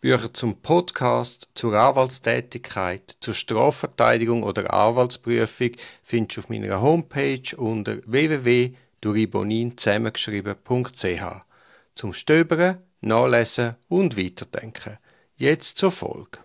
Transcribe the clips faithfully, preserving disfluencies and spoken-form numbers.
Bücher zum Podcast, zur Anwaltstätigkeit, zur Strafverteidigung oder Anwaltsprüfung findest du auf meiner Homepage unter w w w punkt duribonin zusammengeschrieben punkt c h. Zum Stöbern, Nachlesen und Weiterdenken. Jetzt zur Folge.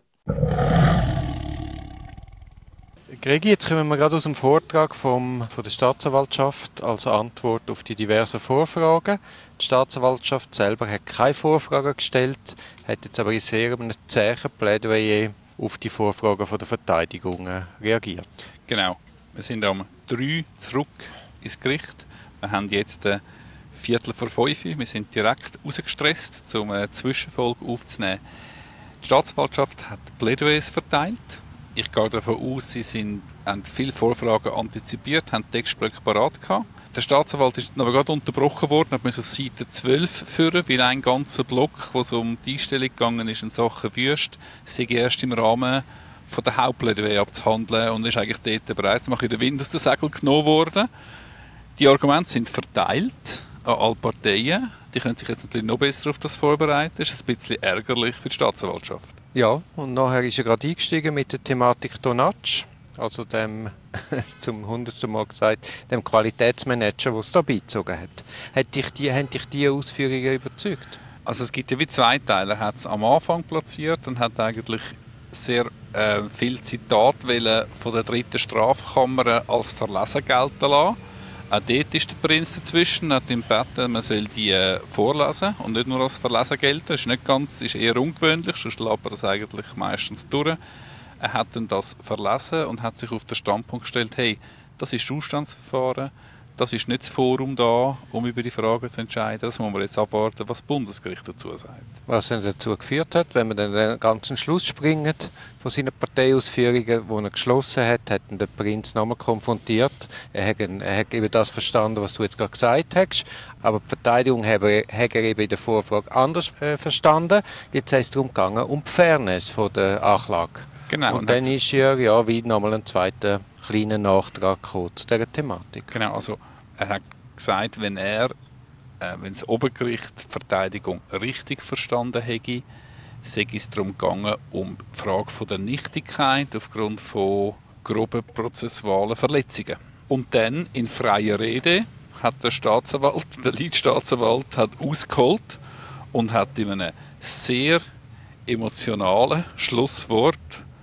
Gregi, jetzt kommen wir gerade aus dem Vortrag vom, von der Staatsanwaltschaft als Antwort auf die diversen Vorfragen. Die Staatsanwaltschaft selber hat keine Vorfragen gestellt, hat jetzt aber in sehr einem zähen Plädoyer auf die Vorfragen von der Verteidigung reagiert. Genau. Wir sind am drei zurück ins Gericht. Wir haben jetzt ein Viertel vor fünf. Wir sind direkt rausgestresst, um eine Zwischenfolge aufzunehmen. Die Staatsanwaltschaft hat Plädoyers verteilt. Ich gehe davon aus, sie sind, haben viele Vorfragen antizipiert, haben Textblöcke parat gehabt. Der Staatsanwalt ist noch gerade unterbrochen worden, hat auf Seite zwölf führen, weil ein ganzer Block, wo es um die Einstellung gegangen ist in Sachen Wüst, sei erst im Rahmen von der Hauptplädoyer abzuhandeln und ist eigentlich dort bereits mal in den Wind aus den Segeln genommen worden. Die Argumente sind verteilt an alle Parteien. Die können sich jetzt natürlich noch besser auf das vorbereiten. Das ist ein bisschen ärgerlich für die Staatsanwaltschaft. Ja, und nachher ist er gerade eingestiegen mit der Thematik Donatsch, also dem, zum hundertsten Mal gesagt, dem Qualitätsmanager, der es da beizogen hat. Hat dich die, haben dich diese Ausführungen überzeugt? Also es gibt ja wie zwei Teile. Er hat es am Anfang platziert und hat eigentlich sehr äh, viel Zitate von der dritten Strafkammer als verlesen gelten lassen. Auch dort ist der Prinz dazwischen, hat ihm gebeten, man soll die äh, vorlesen und nicht nur als verlesen gelten. Das ist, nicht ganz, ist eher ungewöhnlich, sonst lässt man das eigentlich meistens durch. Er hat dann das verlesen und hat sich auf den Standpunkt gestellt, hey, das ist das Ausstandsverfahren, das ist nicht das Forum da, um über die Fragen zu entscheiden. Das muss man jetzt abwarten, was das Bundesgericht dazu sagt. Was dann dazu geführt hat, wenn man dann den ganzen Schluss springt von seinen Parteiausführungen, die er geschlossen hat, hat ihn der Prinz nochmal konfrontiert. Er hat, er hat eben das verstanden, was du jetzt gerade gesagt hast, aber die Verteidigung hat er, hat er eben in der Vorfrage anders äh, verstanden. Jetzt ist es darum gegangen, um die Fairness von der Anklage. Genau, und, und dann ist ja, ja wie nochmal ein zweiter kleiner Nachtrag gekommen zu dieser Thematik. Genau, also er hat gesagt, wenn er, äh, wenn das Obergericht die Verteidigung richtig verstanden hätte, sei es darum gegangen, um die Frage von der Nichtigkeit aufgrund von groben prozessualen Verletzungen. Und dann in freier Rede hat der Staatsanwalt, der Leitstaatsanwalt, hat ausgeholt und hat in einem sehr emotionalen Schlusswort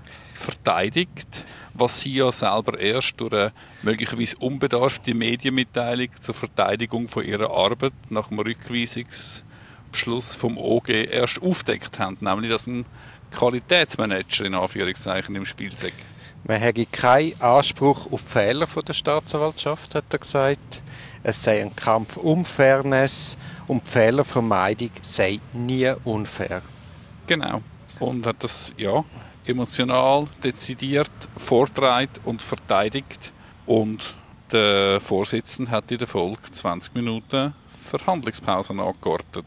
verteidigt, was sie ja selber erst durch eine möglicherweise unbedarfte Medienmitteilung zur Verteidigung von ihrer Arbeit nach dem Rückweisungsbeschluss vom O G erst aufdeckt haben, nämlich dass ein Qualitätsmanager in Anführungszeichen im Spiel sei. Man hätte keinen Anspruch auf Fehler von der Staatsanwaltschaft, hat er gesagt. Es sei ein Kampf um Fairness und die Fehlervermeidung sei nie unfair. Genau. Und hat das, ja, emotional, dezidiert vorgetragen und verteidigt. Und der Vorsitzende hat in der Folge zwanzig Minuten Verhandlungspause angeordnet.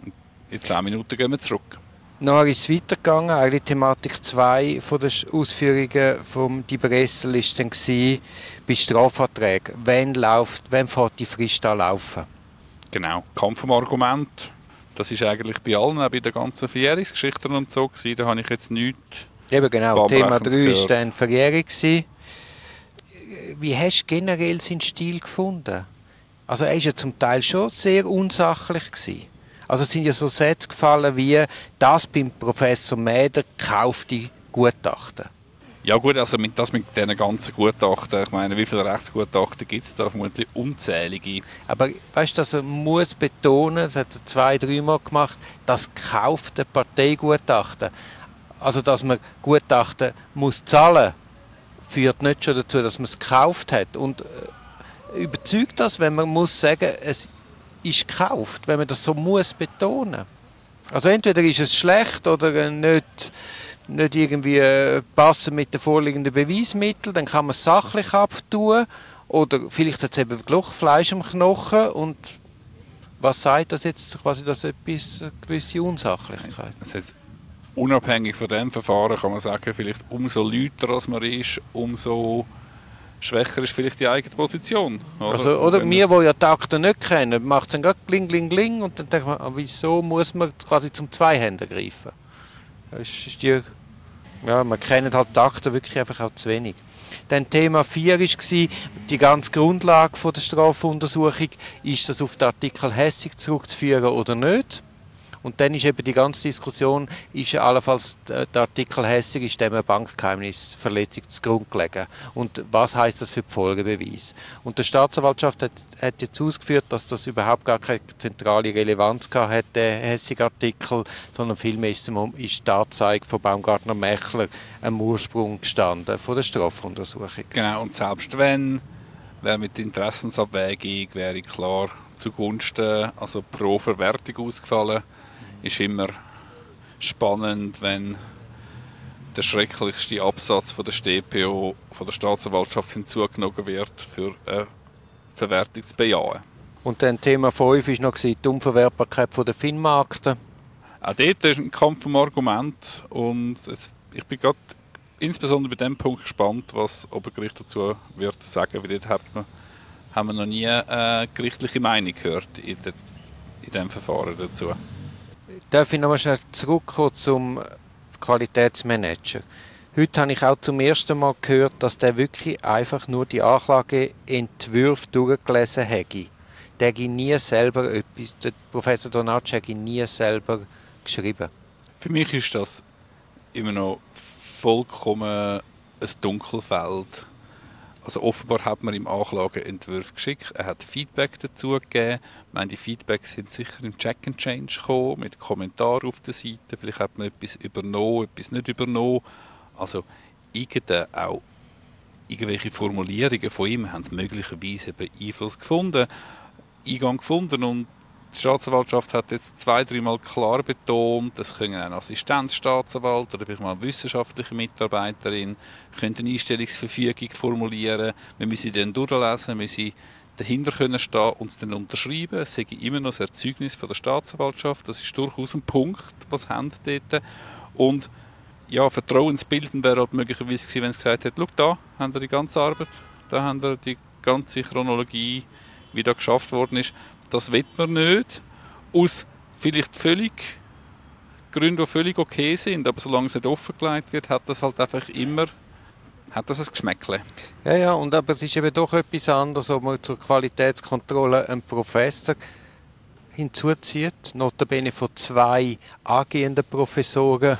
In zehn Minuten gehen wir zurück. Nachher ist es weitergegangen. Eigentlich Thematik zwei von den Ausführungen von Di Bressel war dann bei Strafverträgen. Wann, läuft, wann fährt die Frist an laufen? Genau. Kampf vom Argument. Das ist eigentlich bei allen, auch bei den ganzen Verjährungsgeschichten und so gewesen. Da habe ich jetzt nichts. Eben genau, Thema drei war dann Verjährung. Wie hast du generell seinen Stil gefunden? Also er war ja zum Teil schon sehr unsachlich gewesen. Also es sind ja so Sätze gefallen wie «Das beim Professor Mäder kaufte Gutachten». Ja gut, also mit, das mit diesen ganzen Gutachten, ich meine, wie viele Rechtsgutachten gibt es da? Vermutlich unzählige. Aber weißt du, dass er muss betonen, das hat er zwei, dreimal gemacht, das kaufte Parteigutachten. Also, dass man Gutachten muss zahlen, führt nicht schon dazu, dass man es gekauft hat. Und äh, überzeugt das, wenn man muss sagen, es ist gekauft, wenn man das so muss betonen. Also entweder ist es schlecht oder äh, nicht, nicht irgendwie äh, passend mit den vorliegenden Beweismitteln, dann kann man es sachlich abtun. Oder vielleicht hat es eben Fleisch am Knochen. Und was sagt das jetzt? Quasi, dass etwas, eine gewisse Unsachlichkeit. Unabhängig von diesem Verfahren kann man sagen, vielleicht umso lauter als man ist, umso schwächer ist vielleicht die eigene Position. Oder, also, oder wir, die ja die Akten nicht kennen, macht es dann gerade kling, kling, kling und dann denkt man, wieso muss man quasi zum Zweihänder greifen? Ist die, ja, man kennt halt die Akten wirklich einfach auch zu wenig. Dann Thema vier war die ganze Grundlage der Strafuntersuchung. Ist das auf den Artikel Hässig zurückzuführen oder nicht? Und dann ist eben die ganze Diskussion, ist allenfalls der Artikel Hässig ist dem Bankgeheimnisverletzung zugrunde gelegen. Und was heisst das für die Folgebeweise? Und die Staatsanwaltschaft hat, hat jetzt ausgeführt, dass das überhaupt gar keine zentrale Relevanz hatte, der Hässig-Artikel, sondern vielmehr ist, ist die Anzeige von Baumgartner-Mächler am Ursprung gestanden von der Strafuntersuchung. Genau, und selbst wenn, wäre mit der Interessensabwägung wäre klar zugunsten, also pro Verwertung ausgefallen. Ist immer spannend, wenn der schrecklichste Absatz von der S t P O von der Staatsanwaltschaft hinzugenommen wird, für eine Verwertung zu bejahen. Und dann Thema fünf war noch die Unverwertbarkeit der Finnmarkten. Auch dort ist ein Kampf um Argument und jetzt, ich bin gerade insbesondere bei dem Punkt gespannt, was das Obergericht dazu wird sagen, weil dort hat man, haben wir noch nie eine gerichtliche Meinung gehört in, de, in diesem Verfahren dazu. Darf ich noch mal schnell zurückkommen zum Qualitätsmanager? Heute habe ich auch zum ersten Mal gehört, dass der wirklich einfach nur die Anklageentwürfe durchgelesen hätte. Der hätte nie selber etwas, der Professor Donatsch hätte nie selber geschrieben. Für mich ist das immer noch vollkommen ein Dunkelfeld. Also offenbar hat man ihm Anklageentwürfe geschickt, er hat Feedback dazu gegeben. Ich meine, die Feedbacks sind sicher im Check and Change gekommen, mit Kommentaren auf der Seite. Vielleicht hat man etwas übernommen, etwas nicht übernommen. Also irgende, auch irgendwelche Formulierungen von ihm haben möglicherweise eben Einfluss gefunden, Eingang gefunden. Und die Staatsanwaltschaft hat jetzt zwei, dreimal klar betont, das können ein Assistenzstaatsanwalt oder vielleicht mal eine wissenschaftliche Mitarbeiterin können eine Einstellungsverfügung formulieren. Wir müssen sie dann durchlesen, wir müssen dahinter können stehen und es dann unterschreiben. Es sei immer noch das Erzeugnis von der Staatsanwaltschaft. Das ist durchaus ein Punkt, was sie haben dort. Und ja, vertrauensbildend wäre halt möglicherweise gewesen, wenn sie gesagt hätte, schau, da haben wir die ganze Arbeit, da haben wir die ganze Chronologie, wie da geschafft worden ist. Das will man nicht, aus vielleicht völlig Gründen, die völlig okay sind, aber solange es nicht offengelegt wird, hat das halt einfach immer hat das ein Geschmäckle. Ja, ja, und aber es ist eben doch etwas anderes, ob man zur Qualitätskontrolle einen Professor hinzuzieht, notabene von zwei angehenden Professoren.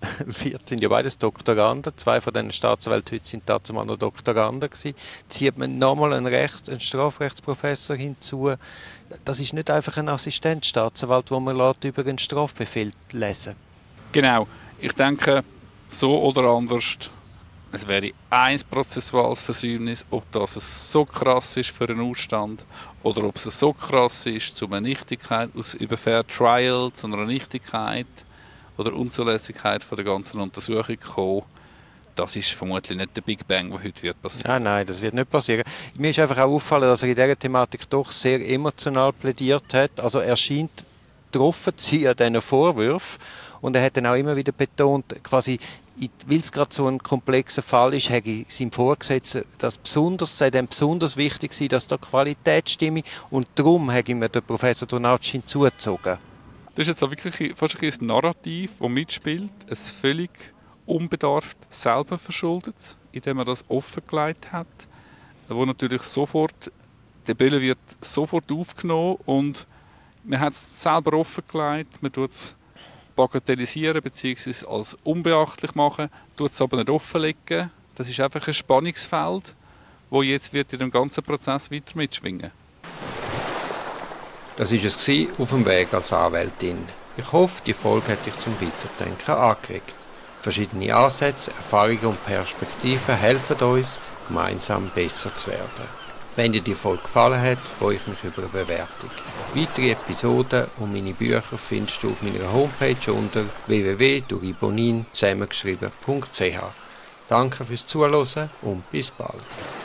Wir sind ja beides Doktoranden, zwei von diesen Staatsanwälten heute sind dazu mal noch Doktoranden gewesen. Zieht man nochmal einen, Rechts-, einen Strafrechtsprofessor hinzu. Das ist nicht einfach ein Assistenzstaatsanwalt, den man lässt, über einen Strafbefehl lesen. Genau. Ich denke, so oder anders, es wäre ein prozessuales Versäumnis, ob das so krass ist für einen Ausstand oder ob es so krass ist zu einer Nichtigkeit, aus über Fair Trial zu einer Nichtigkeit oder Unzulässigkeit von der ganzen Untersuchung kommen. Das ist vermutlich nicht der Big Bang, der heute wird passieren. Ja, nein, das wird nicht passieren. Mir ist einfach auch auffallen, dass er in dieser Thematik doch sehr emotional plädiert hat. Also er scheint getroffen zu sein an diesen Vorwürfen. Und er hat dann auch immer wieder betont, quasi, weil es gerade so ein komplexer Fall ist, hätte seinem Vorgesetzten das besonders, sei dem besonders wichtig sei, dass da Qualität stimme. Und darum hat ihm der Professor Donatsch hinzugezogen. Das ist jetzt auch wirklich fast ein Narrativ, das mitspielt, ein völlig unbedarft selber verschuldet, indem er das offengelegt hat, wo natürlich sofort, der Bölle wird sofort aufgenommen und man hat es selber offengelegt, man tut es bagatellisieren bzw. als unbeachtlich machen, tut es aber nicht offenlegen. Das ist einfach ein Spannungsfeld, das jetzt wird in dem ganzen Prozess weiter mitschwingen. Das war es auf dem Weg als Anwältin. Ich hoffe, die Folge hat dich zum Weiterdenken angeregt. Verschiedene Ansätze, Erfahrungen und Perspektiven helfen uns, gemeinsam besser zu werden. Wenn dir die Folge gefallen hat, freue ich mich über eine Bewertung. Weitere Episoden und meine Bücher findest du auf meiner Homepage unter w w w punkt duribonin zusammengeschrieben punkt c h. Danke fürs Zuhören und bis bald.